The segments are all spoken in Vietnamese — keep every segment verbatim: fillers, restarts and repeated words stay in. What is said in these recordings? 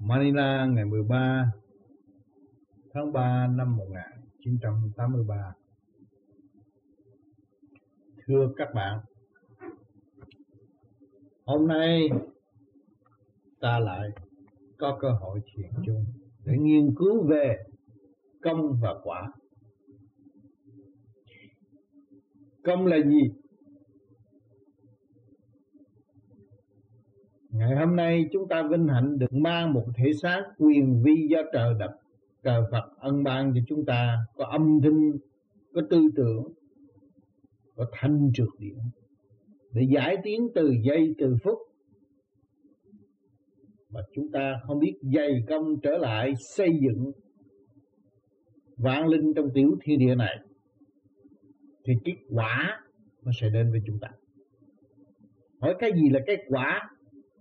Manila ngày mười ba tháng ba năm một nghìn chín trăm tám mươi ba. Thưa các bạn, hôm nay ta lại có cơ hội thiền chung để nghiên cứu về công và quả. Công là gì? Ngày hôm nay chúng ta vinh hạnh được mang một thể xác quyền vi do trời đất, trời Phật ân ban cho chúng ta, có âm thanh, có tư tưởng, có thanh trượt điện để giải tiến từ giây từ phút. Mà chúng ta không biết dày công trở lại xây dựng vạn linh trong tiểu thiên địa này, thì cái quả nó sẽ đến với chúng ta. Hỏi cái gì là cái quả?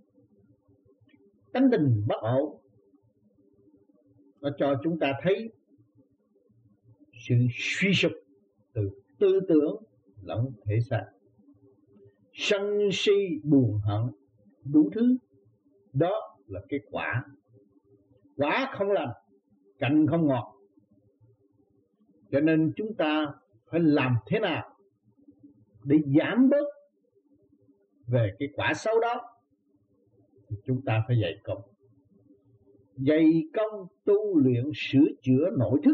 Tánh tình bất ổn, nó cho chúng ta thấy sự suy sụp từ tư tưởng lẫn thể xác, sân si buồn hận đủ thứ. Đó là cái quả. Quả không lành, cành không ngọt. Cho nên chúng ta phải làm thế nào để giảm bớt về cái quả xấu đó? Chúng ta phải dạy công. Dạy công tu luyện sửa chữa nội thức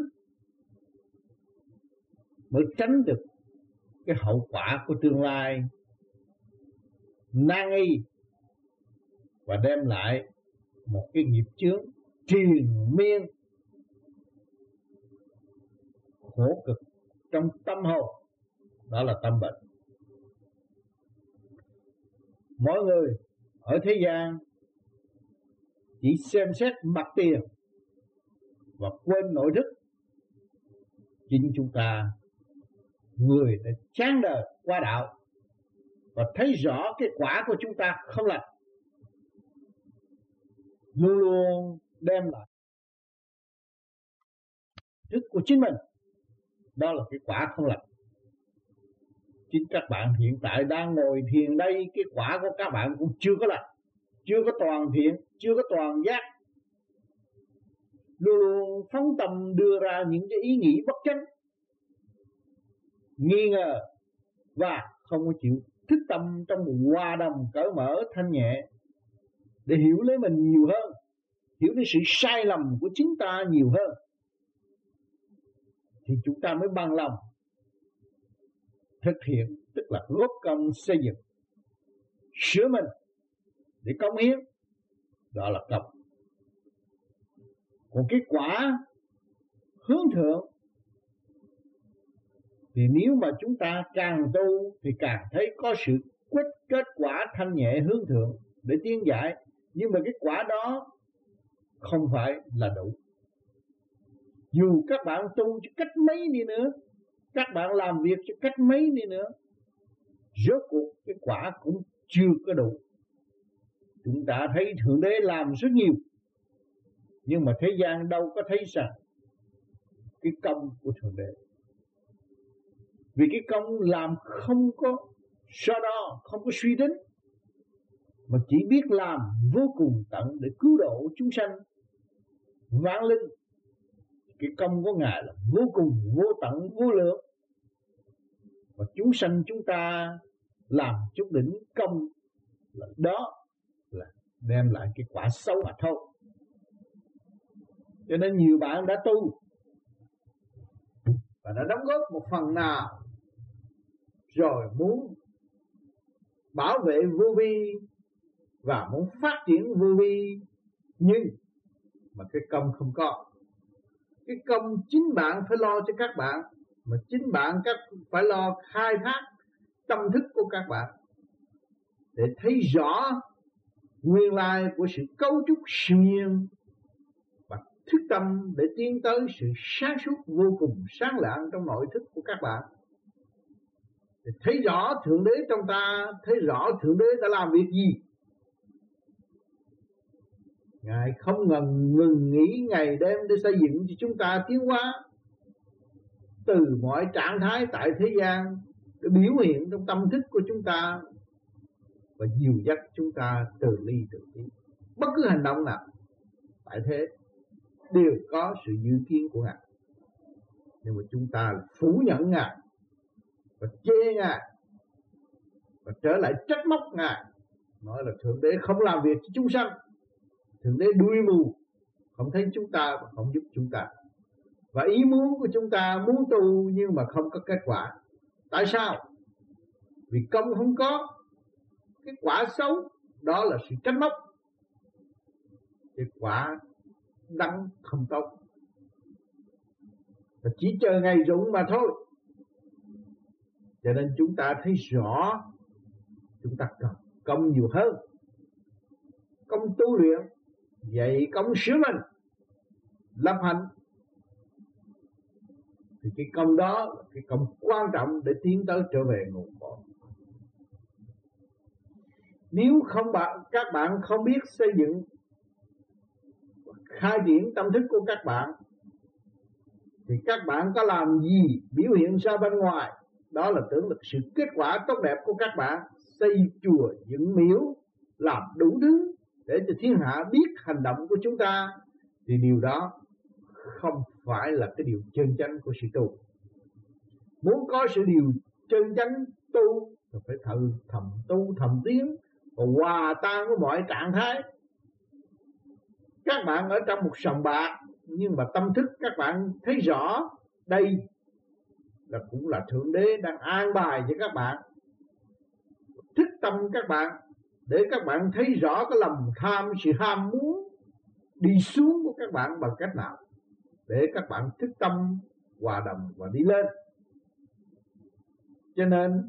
mới tránh được cái hậu quả của tương lai nan y và đem lại một cái nghiệp chướng triền miên khổ cực trong tâm hồn. Đó là tâm bệnh. Mỗi người ở thế gian chỉ xem xét mặt tiền và quên nội thức. Chính chúng ta, người đã chán đời qua đạo và thấy rõ cái quả của chúng ta không lành, luôn luôn đem lại thức của chính mình. Đó là cái quả không lành. Chính các bạn hiện tại đang ngồi thiền đây, cái quả của các bạn cũng chưa có lành, chưa có toàn thiện, chưa có toàn giác. Luôn luôn phóng tâm đưa ra những cái ý nghĩ bất chánh, nghi ngờ và không có chịu thức tâm trong một hòa đồng cởi mở thanh nhẹ để hiểu lấy mình nhiều hơn, hiểu lấy sự sai lầm của chính ta nhiều hơn, thì chúng ta mới bằng lòng thực hiện, tức là góp công xây dựng, sửa mình để cống hiến. Đó là công. Còn cái quả hướng thượng thì nếu mà chúng ta càng tu thì càng thấy có sự quyết kết quả thanh nhẹ hướng thượng để tiến giải. Nhưng mà cái quả đó không phải là đủ. Dù các bạn tu cho cách mấy đi nữa, các bạn làm việc cho cách mấy đi nữa, rốt cuộc cái quả cũng chưa có đủ. Chúng ta thấy Thượng Đế làm rất nhiều, nhưng mà thế gian đâu có thấy rằng cái công của Thượng Đế. Vì cái công làm không có so đo, không có suy tính, mà chỉ biết làm vô cùng tận để cứu độ chúng sanh vạn linh. Cái công của Ngài là vô cùng, vô tận, vô lượng. Và chúng sanh chúng ta làm chút đỉnh công là đó là đem lại cái quả xấu mà thôi. Cho nên nhiều bạn đã tu và đã đóng góp một phần nào, rồi muốn bảo vệ vô vi và muốn phát triển vô vi, nhưng mà cái công không có. Cái công chính bạn phải lo cho các bạn, mà chính bạn các phải lo khai thác tâm thức của các bạn để thấy rõ nguyên lai của sự cấu trúc siêu nhiên và thức tâm để tiến tới sự sáng suốt vô cùng sáng lạng trong nội thức của các bạn. Để thấy rõ Thượng Đế trong ta, thấy rõ Thượng Đế đã làm việc gì. Ngài không ngừng ngừng nghỉ ngày đêm để xây dựng cho chúng ta tiến hóa từ mọi trạng thái tại thế gian để biểu hiện trong tâm thức của chúng ta và dìu dắt chúng ta từ ly từ tí. Bất cứ hành động nào tại thế đều có sự dự kiến của Ngài. Nhưng mà chúng ta phủ nhận Ngài và chê Ngài và trở lại trách móc Ngài, nói là Thượng Đế không làm việc cho chúng sanh, Thượng Đế đuôi mù, không thấy chúng ta và không giúp chúng ta. Và ý muốn của chúng ta muốn tu nhưng mà không có kết quả. Tại sao? Vì công không có, cái quả xấu đó là sự trách móc, cái quả đắng không tốt, và chỉ chờ ngày rụng mà thôi. Cho nên chúng ta thấy rõ chúng ta cần công nhiều hơn, công tu luyện, dạy công sửa mình, lập hạnh. Thì cái công đó là cái công quan trọng để tiến tới trở về nguồn cội. Nếu không bạn, các bạn không biết xây dựng, khai triển tâm thức của các bạn, thì các bạn có làm gì biểu hiện ra bên ngoài, đó là tưởng là sự kết quả tốt đẹp của các bạn. Xây chùa, dựng miếu, làm đủ thứ để cho thiên hạ biết hành động của chúng ta, thì điều đó không phải là cái điều chân chánh của sự tu. Muốn có sự điều chân chánh tu thì phải thầm, thầm tu, thầm tiến và hòa tan với mọi trạng thái. Các bạn ở trong một sòng bạc, nhưng mà tâm thức các bạn thấy rõ đây là cũng là Thượng Đế đang an bài cho các bạn. Thức tâm các bạn để các bạn thấy rõ cái lòng tham, sự ham muốn đi xuống của các bạn bằng cách nào, để các bạn thức tâm hòa đồng và đi lên. Cho nên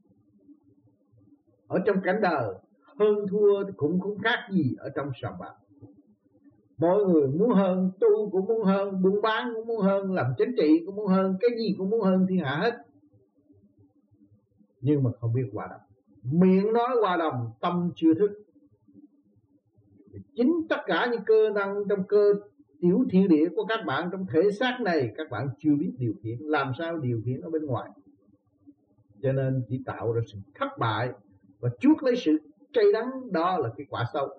ở trong cảnh đời, hơn thua cũng không khác gì ở trong sòng bạc. Mọi người muốn hơn, tu cũng muốn hơn, buôn bán cũng muốn hơn, làm chính trị cũng muốn hơn, cái gì cũng muốn hơn thiên hạ hết. Nhưng mà không biết hòa đồng. Miệng nói hòa đồng, tâm chưa thức. Chính tất cả những cơ năng trong cơ tiểu thiên địa của các bạn trong thể xác này, các bạn chưa biết điều khiển, làm sao điều khiển ở bên ngoài. Cho nên chỉ tạo ra sự thất bại và chuốc lấy sự cay đắng, đó là cái quả xấu.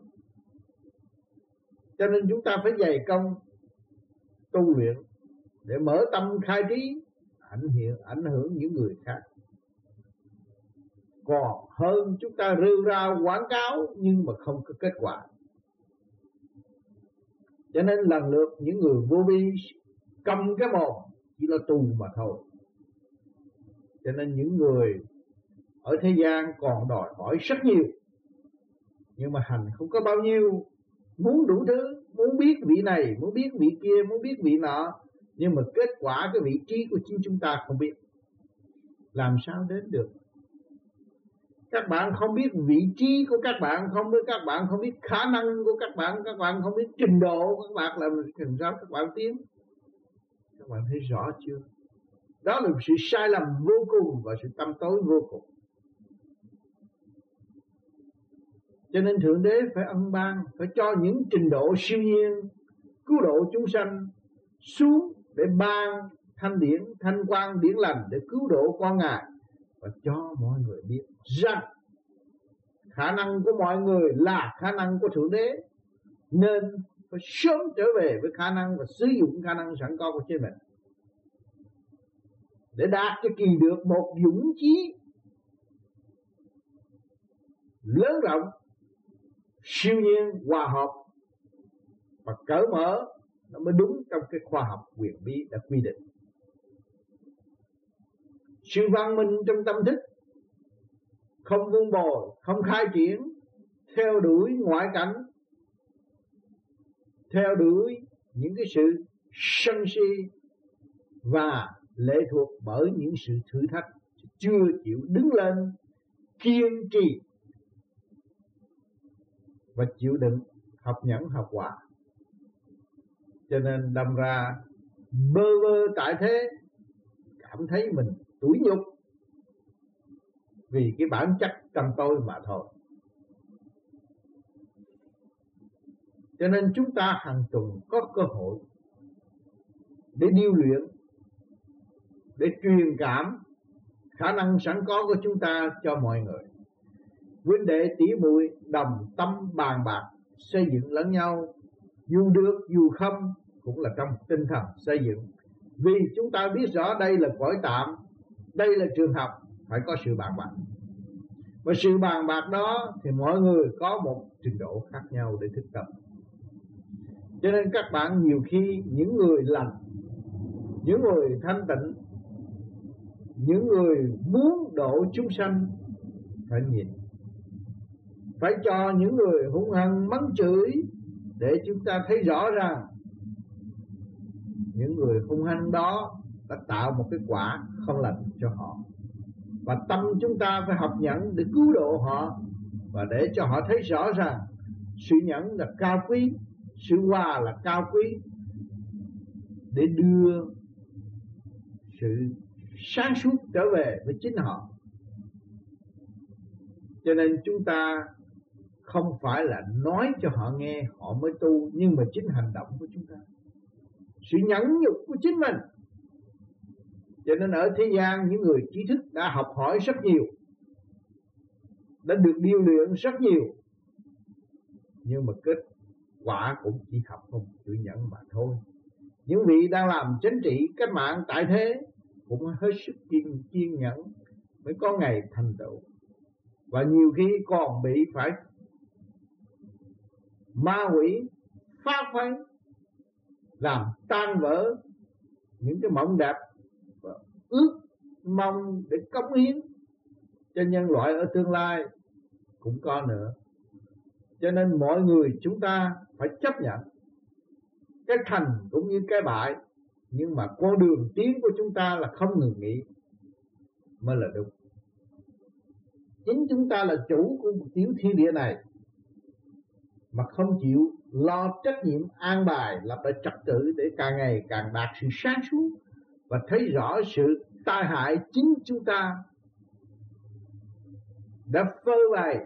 Cho nên chúng ta phải dày công tu luyện để mở tâm khai trí, ảnh hưởng, ảnh hưởng những người khác. Còn hơn chúng ta rêu rao quảng cáo nhưng mà không có kết quả. Cho nên lần lượt những người vô vi cầm cái mồm chỉ là tù mà thôi. Cho nên những người ở thế gian còn đòi hỏi rất nhiều, nhưng mà hành không có bao nhiêu. Muốn đủ thứ, muốn biết vị này, muốn biết vị kia, muốn biết vị nọ, nhưng mà kết quả cái vị trí của chính chúng ta không biết, làm sao đến được. Các bạn không biết vị trí của các bạn, không biết các bạn không biết khả năng của các bạn, các bạn không biết trình độ của các bạn, làm sao các bạn tiến. Các bạn thấy rõ chưa? Đó là sự sai lầm vô cùng và sự tâm tối vô cùng. Cho nên Thượng Đế phải ân ban, phải cho những trình độ siêu nhiên cứu độ chúng sanh xuống để ban thanh điển, thanh quang điển lành để cứu độ con Ngài, và cho mọi người biết rằng khả năng của mọi người là khả năng của Thượng Đế, nên phải sớm trở về với khả năng và sử dụng khả năng sẵn có của chính mình để đạt cho kỳ được một dũng chí lớn rộng, siêu nhiên, hòa hợp và cởi mở, nó mới đúng trong cái khoa học quyền bí đã quy định. Sự văn minh trong tâm thức không vun bồi, không khai triển, theo đuổi ngoại cảnh, theo đuổi những cái sự sân si và lệ thuộc bởi những sự thử thách, chưa chịu đứng lên kiên trì và chịu đựng, học nhẫn học hòa. Cho nên đâm ra bơ vơ tại thế, cảm thấy mình tủi nhục vì cái bản chất trong tôi mà thôi. Cho nên chúng ta hàng tuần có cơ hội để điêu luyện, để truyền cảm khả năng sẵn có của chúng ta cho mọi người. Huynh đệ tỷ muội đồng tâm bàn bạc xây dựng lẫn nhau, dù được dù không cũng là trong tinh thần xây dựng. Vì chúng ta biết rõ đây là cõi tạm, đây là trường học, phải có sự bàn bạc. Và sự bàn bạc đó thì mọi người có một trình độ khác nhau để thực tập. Cho nên các bạn nhiều khi những người lành, những người thanh tịnh, những người muốn độ chúng sanh phải nhìn, phải cho những người hung hăng mắng chửi để chúng ta thấy rõ ràng những người hung hăng đó đã tạo một cái quả không lành cho họ. Và tâm chúng ta phải học nhẫn để cứu độ họ, và để cho họ thấy rõ ràng sự nhẫn là cao quý, sự hòa là cao quý, để đưa sự sáng suốt trở về với chính họ. Cho nên chúng ta không phải là nói cho họ nghe họ mới tu, nhưng mà chính hành động của chúng ta, sự nhẫn nhục của chính mình. Cho nên ở thế gian những người trí thức đã học hỏi rất nhiều, đã được điêu luyện rất nhiều, nhưng mà kết quả cũng chỉ học không chịu nhẫn mà thôi. Những vị đang làm chính trị cách mạng tại thế cũng hết sức kiên, kiên nhẫn mới có ngày thành tựu, và nhiều khi còn bị phải ma quỷ phá khuấy, làm tan vỡ những cái mộng đẹp và ước mong để cống hiến cho nhân loại ở tương lai cũng có nữa. Cho nên mọi người chúng ta phải chấp nhận cái thành cũng như cái bại, nhưng mà con đường tiến của chúng ta là không ngừng nghỉ mới là đúng. Chính chúng ta là chủ của một tiểu thiên địa này, mà không chịu lo trách nhiệm an bài lập lại trật tự để càng ngày càng đạt sự sáng suốt và thấy rõ sự tai hại chính chúng ta đã phơi bày,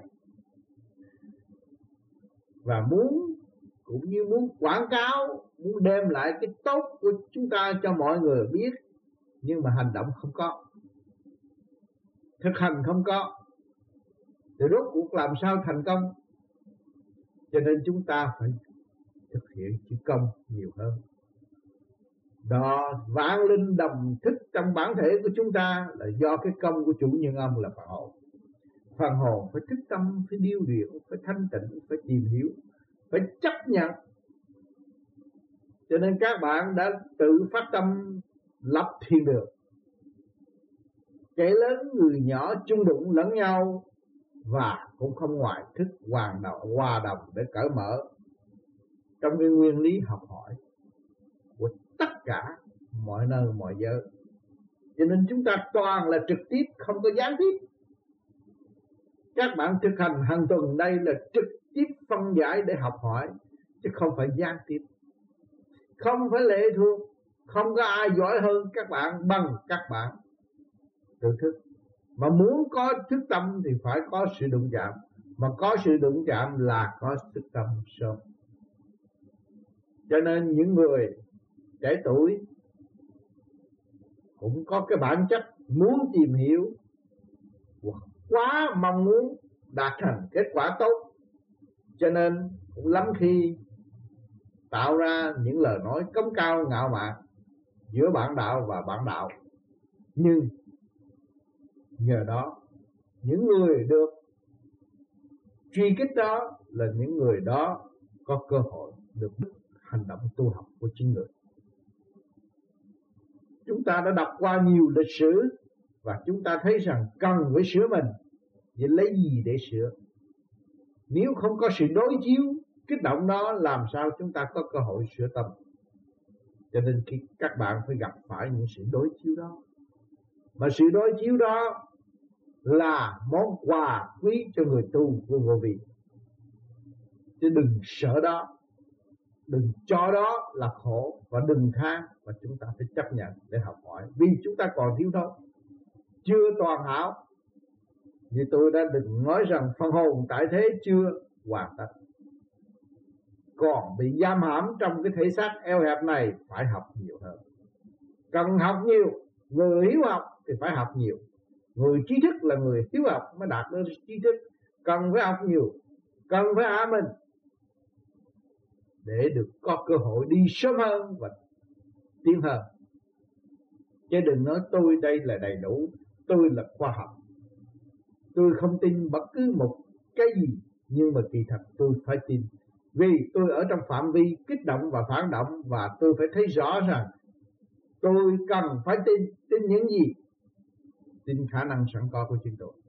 và muốn cũng như muốn quảng cáo, muốn đem lại cái tốt của chúng ta cho mọi người biết, nhưng mà hành động không có, thực hành không có, thì rốt cuộc làm sao thành công? Cho nên chúng ta phải thực hiện chữ công nhiều hơn. Đó, vạn linh đồng thức trong bản thể của chúng ta là do cái công của chủ nhân âm là phần hồn. Phần hồn phải thức tâm, phải điêu luyện, phải thanh tịnh, phải tìm hiểu, phải chấp nhận. Cho nên các bạn đã tự phát tâm lập thiên đường. Kẻ lớn người nhỏ chung đụng lẫn nhau, và cũng không ngoài thức hoàn đạo hòa đồng để cởi mở trong cái nguyên lý học hỏi của tất cả mọi nơi mọi giới. Cho nên chúng ta toàn là trực tiếp, không có gián tiếp. Các bạn thực hành hàng tuần đây là trực tiếp phân giải để học hỏi, chứ không phải gián tiếp. Không phải lệ thuộc, không có ai giỏi hơn các bạn bằng các bạn tự thức. Mà muốn có thức tâm thì phải có sự đụng chạm, mà có sự đụng chạm là có thức tâm sớm. Cho nên những người trẻ tuổi cũng có cái bản chất muốn tìm hiểu, quá mong muốn đạt thành kết quả tốt, cho nên cũng lắm khi tạo ra những lời nói cống cao ngạo mạn giữa bạn đạo và bạn đạo. Nhưng nhờ đó những người được truy kích đó là những người đó có cơ hội được hành động tu học của chính người. Chúng ta đã đọc qua nhiều lịch sử và chúng ta thấy rằng cần phải sửa mình. Vậy lấy gì để sửa? Nếu không có sự đối chiếu kích động đó, làm sao chúng ta có cơ hội sửa tâm? Cho nên khi các bạn phải gặp phải những sự đối chiếu đó, mà sự đối chiếu đó là món quà quý cho người tu của vô vi. Chứ đừng sợ đó, đừng cho đó là khổ, và đừng than, và chúng ta phải chấp nhận để học hỏi. Vì chúng ta còn thiếu thốn, chưa toàn hảo. Như tôi đã từng nói rằng phần hồn tại thế chưa hoàn tất, còn bị giam hãm trong cái thể xác eo hẹp này, phải học nhiều hơn. Cần học nhiều, người hiếu học thì phải học nhiều. Người trí thức là người hiếu học mới đạt đến trí thức, cần phải học nhiều, cần phải hạ mình. để được có cơ hội đi sớm hơn và tiến hơn. Chứ đừng nói tôi đây là đầy đủ, tôi là khoa học, tôi không tin bất cứ một cái gì, nhưng mà kỳ thật tôi phải tin, vì tôi ở trong phạm vi kích động và phản động, và tôi phải thấy rõ rằng tôi cần phải tin. Tin những gì? Tin khả năng sẵn có của chính tôi.